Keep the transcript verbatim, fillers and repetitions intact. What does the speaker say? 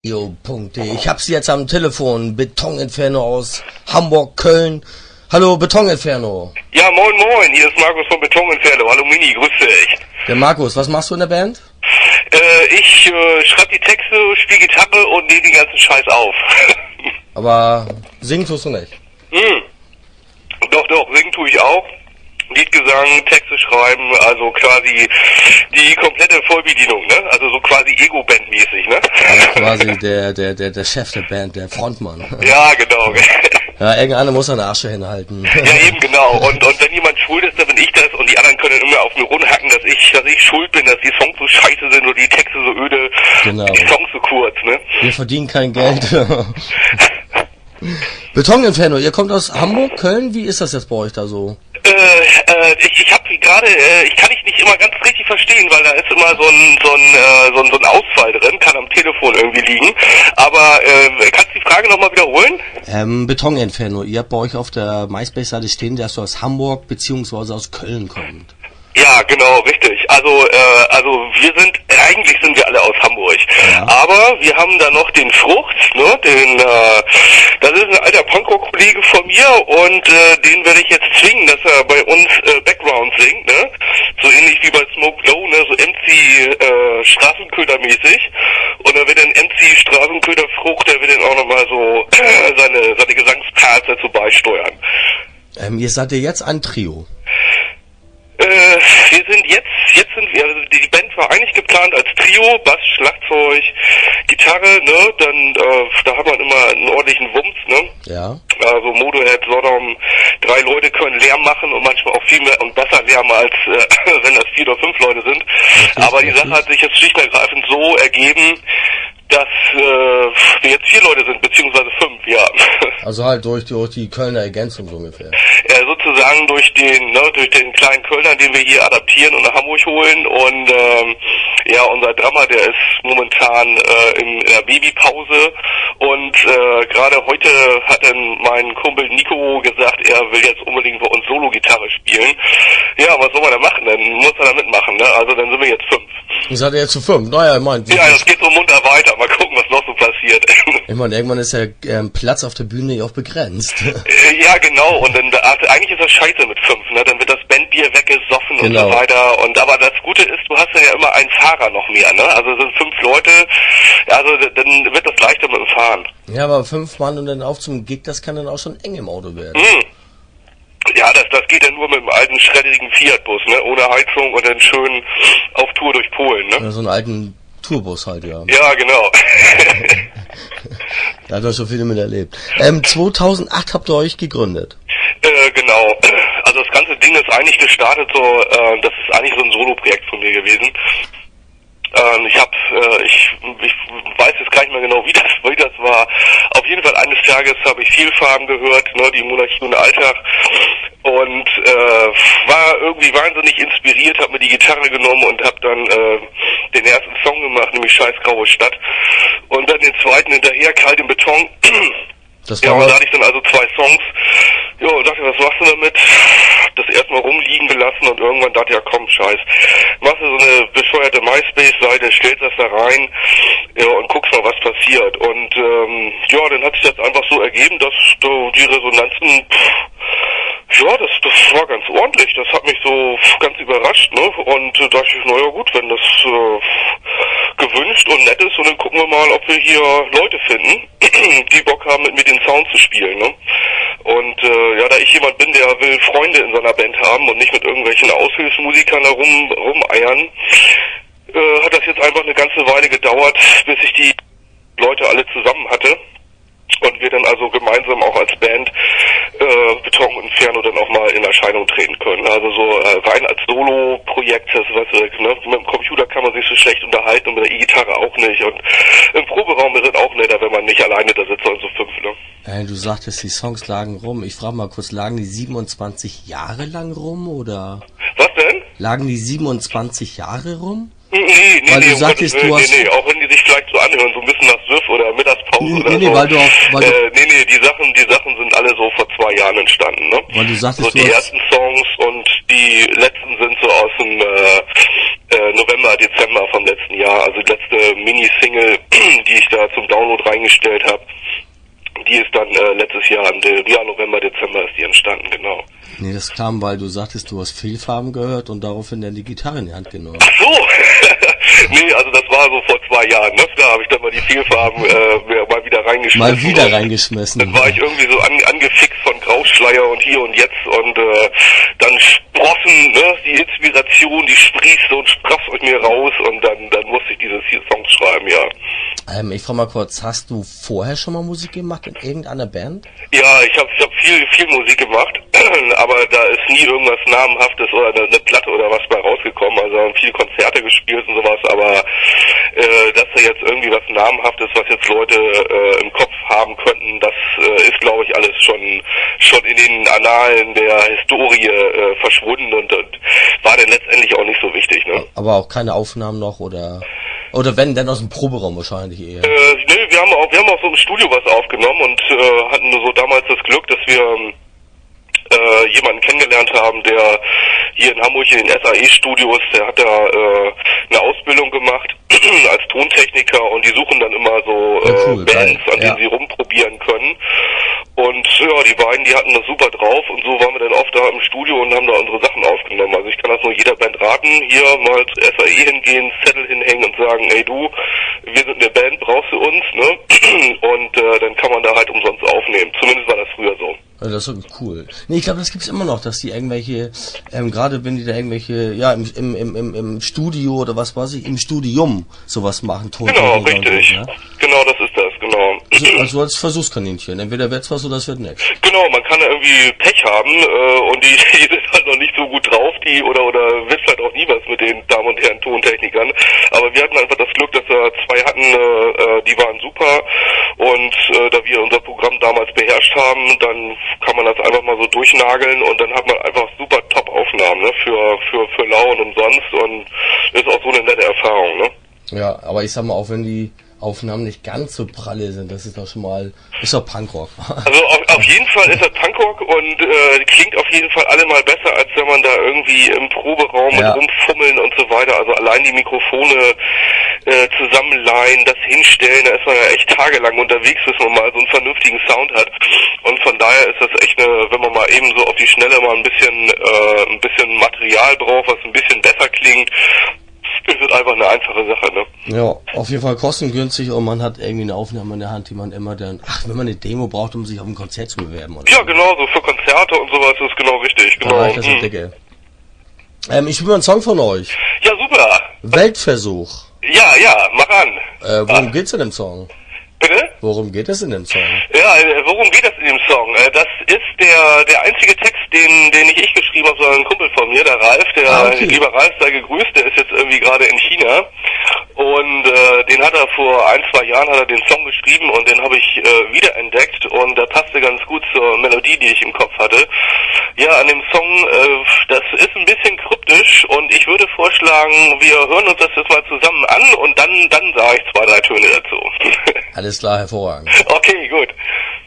Jo.de. Ich hab's jetzt am Telefon. Betoninferno aus Hamburg, Köln. Hallo Betoninferno. Ja, moin moin, hier ist Markus von Betoninferno. Hallo Mini, grüß dich. Der Markus, was machst du in der Band? Äh, ich äh, schreibe die Texte, spiele Gitarre und nehme den ganzen Scheiß auf. Aber singen tust du nicht? Hm. Doch, doch, singen tue ich auch. Liedgesang, Texte schreiben, also quasi die komplette Vollbedienung, ne? Also so quasi Ego-Band-mäßig, ne? Also quasi der, der, der, der Chef der Band, der Frontmann. Ja, genau. Ja, irgendeiner muss seine Asche hinhalten. Ja, eben genau. Und, und wenn jemand schuld ist, dann bin ich das und die anderen können immer auf mir rumhacken, dass ich, dass ich schuld bin, dass die Songs so scheiße sind oder die Texte so öde, genau. Die Songs so kurz, ne? Wir verdienen kein Geld. Betoninferno, ihr kommt aus Hamburg, Köln, wie ist das jetzt bei euch da so? Äh, äh, ich, ich habe gerade, äh, ich kann dich nicht immer ganz richtig verstehen, weil da ist immer so ein, so ein, äh, so ein, so ein Ausfall drin, kann am Telefon irgendwie liegen. Aber äh, kannst du die Frage nochmal wiederholen? Ähm, Betoninferno, ihr habt bei euch auf der MySpace-Seite stehen, dass du aus Hamburg beziehungsweise aus Köln kommt. Ja, genau, richtig. Also, äh, also wir sind, eigentlich sind wir alle aus Hamburg. Ja. Aber wir haben da noch den Frucht, ne, den, äh, das ist ein alter Punkrock-Kollege von mir und äh, den werde ich jetzt zwingen, dass er bei uns äh, Background singt, ne? So ähnlich wie bei Smoke Low, ne, so M C äh, Straßenköder-mäßig. Und da wird dann M C Straßenköder Frucht, der wird dann auch nochmal so äh, seine, seine Gesangsparts dazu beisteuern. Ähm, ihr seid ja jetzt ein Trio. Äh, wir sind jetzt, jetzt sind wir, also die Band war eigentlich geplant als Trio, Bass, Schlagzeug, Gitarre, ne, dann, äh, da hat man immer einen ordentlichen Wumms, ne. Ja. Also Motorhead, Sodom, drei Leute können Lärm machen und manchmal auch viel mehr und besser Lärm als, äh, wenn das vier oder fünf Leute sind. Okay, aber die okay. Sache hat sich jetzt schlicht und ergreifend so ergeben, dass äh, wir jetzt vier Leute sind, beziehungsweise fünf, ja. Also halt durch, durch die Kölner Ergänzung so ungefähr. Ja, sozusagen durch den, ne, durch den kleinen Kölner, den wir hier adaptieren und nach Hamburg holen. Und ähm, ja, unser Drummer, der ist momentan äh, in der Babypause. Und äh, gerade heute hat dann mein Kumpel Nico gesagt, er will jetzt unbedingt bei uns Solo-Gitarre spielen. Ja, was soll man da machen? Dann muss er da mitmachen, ne? Also dann sind wir jetzt fünf. Ihr seid ja jetzt zu fünf. Naja, ich meine... Ja, das geht so munter weiter. Mal gucken, was noch so passiert. Ich meine, irgendwann ist ja ähm, Platz auf der Bühne ja auch begrenzt. Ja, genau. Und dann, also eigentlich ist das scheiße mit fünf, ne? Dann wird das Bandbier weggesoffen Genau. und so weiter. Und aber das Gute ist, du hast dann ja immer einen Fahrer noch mehr, ne? Also es sind fünf Leute, also dann wird das leichter mit dem Fahren. Ja, aber fünf Mann und dann auf zum Gig, das kann dann auch schon eng im Auto werden. Hm. Ja, das, das geht ja nur mit dem alten, schreddigen Fiat-Bus, ne? Ohne Heizung und dann schön auf Tour durch Polen, ne? Ja, so einen alten Tourbus halt, ja. Ja, genau. Da hat er schon viele mit erlebt. Ähm, zweitausendacht habt ihr euch gegründet. Äh, genau. Also das ganze Ding ist eigentlich gestartet so, äh, das ist eigentlich so ein Solo-Projekt von mir gewesen. Ähm, ich hab, äh, ich, ich weiß jetzt gar nicht mehr genau, wie das, wie das war. Auf jeden Fall eines Tages habe ich Vielfarben gehört, ne, die Monarchie und der Alltag. Und äh, war irgendwie wahnsinnig inspiriert, habe mir die Gitarre genommen und habe dann äh, den ersten Song gemacht, nämlich Scheiß graue Stadt. Und dann den zweiten hinterher, Kalt im Beton. Das Ja, war und da mal, hatte ich dann also zwei Songs. Ja, und dachte, was machst du damit? Das erstmal rumliegen gelassen und irgendwann dachte ich, ja komm, scheiß. Machst du so eine bescheuerte MySpace-Seite, stellst das da rein, ja, und guckst mal, was passiert. Und ähm, ja, dann hat sich das einfach so ergeben, dass so die Resonanzen, pff, ja, das, das war ganz ordentlich. Das hat mich so ganz überrascht, ne? Und äh, dachte ich, naja gut, wenn das äh, gewünscht und nett ist, und dann gucken wir mal, ob wir hier Leute finden, die Bock haben, mit mir den Sound zu spielen, ne? Und äh, ja, da ich jemand bin, der will Freunde in seiner Band haben und nicht mit irgendwelchen Aushilfsmusikern herum rumeiern, äh, hat das jetzt einfach eine ganze Weile gedauert, bis ich die Leute alle zusammen hatte. Und wir dann also gemeinsam auch als Band äh, Betoninferno dann auch mal in Erscheinung treten können. Also so äh, rein als Solo-Projekt, das, weißt du, ne? Mit dem Computer kann man sich so schlecht unterhalten und mit der E-Gitarre auch nicht. Und im Proberaum ist es auch netter, wenn man nicht alleine da sitzt, sondern so fünf, ne? äh, du sagtest, die Songs lagen rum. Ich frage mal kurz, lagen die siebenundzwanzig Jahre lang rum, oder? Was denn? Lagen die siebenundzwanzig Jahre rum? Nee, nee, Weil nee, du um sagtest, Gottes du Willen, hast- nee, nee, auch wenn die sich vielleicht so anhören, so ein bisschen nach Süff oder Mittagspause Nee, oder nee, nee, so. weil du auch- weil du- äh, nee, nee, die Sachen, die Sachen sind alle so vor zwei Jahren entstanden, ne? Weil du sagtest, So du die hast- ersten Songs und die letzten sind so aus dem äh, äh, November, Dezember vom letzten Jahr. Also die letzte Mini-Single, die ich da zum Download reingestellt habe, die ist dann äh, letztes Jahr, im Jahr November, Dezember ist die entstanden, genau. Nee, das kam, weil du sagtest, du hast Fehlfarben gehört und daraufhin dann die Gitarre in die Hand genommen. Ach so! Nee, also das war so vor zwei Jahren, ne? Da habe ich dann mal die Vielfarben äh, mal wieder reingeschmissen. Mal wieder reingeschmissen. Dann war ich irgendwie so an, angefixt von Grauschleier und hier und jetzt und äh, dann sprossen, ne, die Inspiration, die sprießt und spross aus mir raus und dann, dann musste ich diese vier Songs schreiben, ja. Ähm, ich frage mal kurz, hast du vorher schon mal Musik gemacht in irgendeiner Band? Ja, ich habe ich hab viel, viel Musik gemacht, aber da ist nie irgendwas Namenhaftes oder eine, eine Platte oder was bei rausgekommen. Also haben viel Konzerte gespielt und sowas, aber äh, dass da jetzt irgendwie was Namenhaftes, was jetzt Leute äh, im Kopf haben könnten, das äh, ist, glaube ich, alles schon schon in den Annalen der Historie äh, verschwunden und, und war dann letztendlich auch nicht so wichtig. Ne? Aber auch keine Aufnahmen noch oder oder wenn, dann aus dem Proberaum wahrscheinlich eher. Äh, nee, wir haben auch wir haben auch so im Studio was aufgenommen und äh, hatten so damals das Glück, dass wir äh, jemanden kennengelernt haben, der hier in Hamburg in den S A E-Studios, der hat da äh, eine Ausbildung gemacht als Tontechniker und die suchen dann immer so äh, ja, cool, Bands, geil. an denen Ja. sie rumprobieren können. Und ja, die beiden, die hatten das super drauf und so waren wir dann oft da im Studio und haben da unsere Sachen aufgenommen. Also ich kann das nur jeder Band raten, hier mal zu S A E hingehen, Zettel hinhängen und sagen, ey du, wir sind eine Band, brauchst du uns, ne? Und äh, dann kann man da halt umsonst aufnehmen. Zumindest war das früher so. Ja, das ist wirklich cool. Nee, ich glaube, das gibt's immer noch, dass die irgendwelche, ähm, gerade wenn die da irgendwelche, ja, im, im, im, im, im Studio oder was weiß ich, im Studium sowas machen, Genau, Tontechniker richtig. und so, ne? Genau, das ist das, genau. Also, also als Versuchskaninchen. Entweder wird's was oder es wird nichts. Genau, man kann irgendwie Pech haben äh, und die, die sind halt noch nicht so gut drauf, die oder oder wird halt auch nie was mit den Damen und Herren Tontechnikern. Aber wir hatten einfach das Glück, dass wir zwei hatten, äh, die waren super und äh, da wir unser Programm damals beherrscht haben, dann kann man das einfach mal so durchnageln und dann hat man einfach super Top-Aufnahmen, ne, für für für lau und umsonst und ist auch so eine nette Erfahrung, ne. Ja, aber ich sag mal, auch wenn die Aufnahmen nicht ganz so pralle sind, das ist doch schon mal, ist doch Punkrock. Also auf, auf jeden Fall ist das Punkrock und äh, klingt auf jeden Fall allemal besser, als wenn man da irgendwie im Proberaum Ja. mit rumfummeln und so weiter. Also allein die Mikrofone äh, zusammenleihen, das hinstellen, da ist man ja echt tagelang unterwegs, bis man mal so einen vernünftigen Sound hat. Und von daher ist das echt eine, wenn man mal eben so auf die Schnelle mal ein bisschen, äh, ein bisschen Material braucht, was ein bisschen besser klingt, ist es einfach eine einfache Sache, ne? Ja, auf jeden Fall kostengünstig und man hat irgendwie eine Aufnahme in der Hand, die man immer dann, ach, wenn man eine Demo braucht, um sich auf ein Konzert zu bewerben. Oder Ja, so. genau, so für Konzerte und sowas ist genau richtig, Da genau. reicht das Hm. dicke. Ähm, ich will mal einen Song von euch. Ja, super. Weltversuch. Ja, ja, mach an. Äh, worum geht's in dem Song? Bitte? Worum geht es in dem Song? Ja, äh, worum geht es in dem Song? Äh, Das ist der der einzige Text, den den nicht ich geschrieben habe, sondern ein Kumpel von mir, der Ralf. Der Ah, okay. lieber Ralf, sei gegrüßt, der ist jetzt irgendwie gerade in China. Und äh, den hat er vor ein, zwei Jahren hat er den Song geschrieben und den habe ich äh, wiederentdeckt und der passte ganz gut zur Melodie, die ich im Kopf hatte. Ja, an dem Song, äh, das ist ein bisschen kryptisch und ich würde vorschlagen, wir hören uns das jetzt mal zusammen an und dann dann sage ich zwei, drei Töne dazu. Alles klar, hervorragend. Okay, gut.